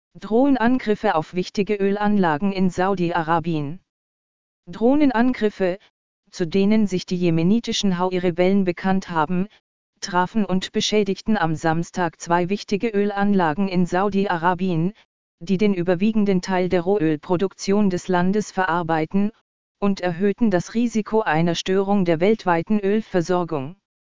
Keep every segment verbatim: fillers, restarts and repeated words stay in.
Drohnenangriffe auf wichtige Ölanlagen in Saudi-Arabien. Drohnenangriffe, zu denen sich die jemenitischen Houthi-Rebellen bekannt haben, trafen und beschädigten am Samstag zwei wichtige Ölanlagen in Saudi-Arabien, die den überwiegenden Teil der Rohölproduktion des Landes verarbeiten, und erhöhten das Risiko einer Störung der weltweiten Ölversorgung.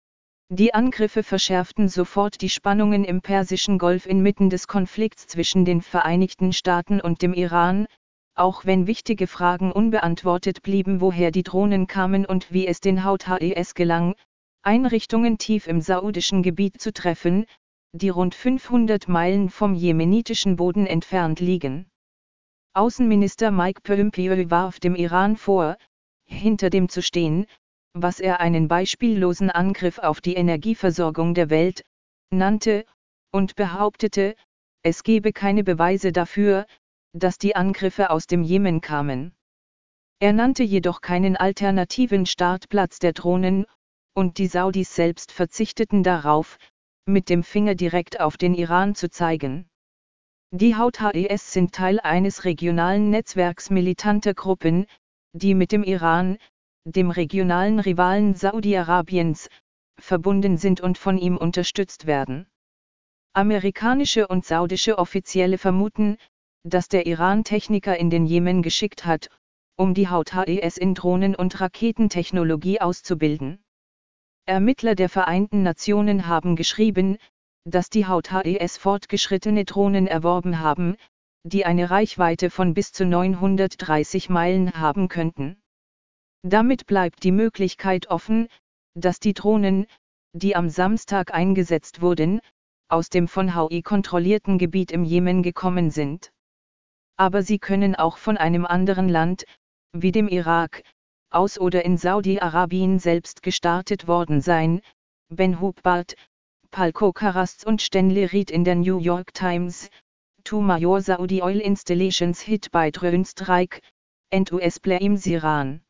Die Angriffe verschärften sofort die Spannungen im Persischen Golf inmitten des Konflikts zwischen den Vereinigten Staaten und dem Iran, auch wenn wichtige Fragen unbeantwortet blieben, woher die Drohnen kamen und wie es den Houthis gelang, Einrichtungen tief im saudischen Gebiet zu treffen, die rund fünfhundert Meilen vom jemenitischen Boden entfernt liegen. Außenminister Mike Pompeo warf dem Iran vor, hinter dem zu stehen, was er einen beispiellosen Angriff auf die Energieversorgung der Welt nannte, und behauptete, es gebe keine Beweise dafür, dass die Angriffe aus dem Jemen kamen. Er nannte jedoch keinen alternativen Startplatz der Drohnen, und die Saudis selbst verzichteten darauf, mit dem Finger direkt auf den Iran zu zeigen. Die Houthis sind Teil eines regionalen Netzwerks militanter Gruppen, die mit dem Iran, dem regionalen Rivalen Saudi-Arabiens, verbunden sind und von ihm unterstützt werden. Amerikanische und saudische Offizielle vermuten, dass der Iran Techniker in den Jemen geschickt hat, um die Houthis in Drohnen- und Raketentechnologie auszubilden. Ermittler der Vereinten Nationen haben geschrieben, dass die Houthis fortgeschrittene Drohnen erworben haben, die eine Reichweite von bis zu neunhundertdreißig Meilen haben könnten. Damit bleibt die Möglichkeit offen, dass die Drohnen, die am Samstag eingesetzt wurden, aus dem von Houthi kontrollierten Gebiet im Jemen gekommen sind. Aber sie können auch von einem anderen Land, wie dem Irak, aus oder in Saudi-Arabien selbst gestartet worden sein. Ben Hubbard, Paul Kokaras und Stanley Reed in der New York Times. Two major Saudi oil installations hit by drone strike, and U S blames Iran.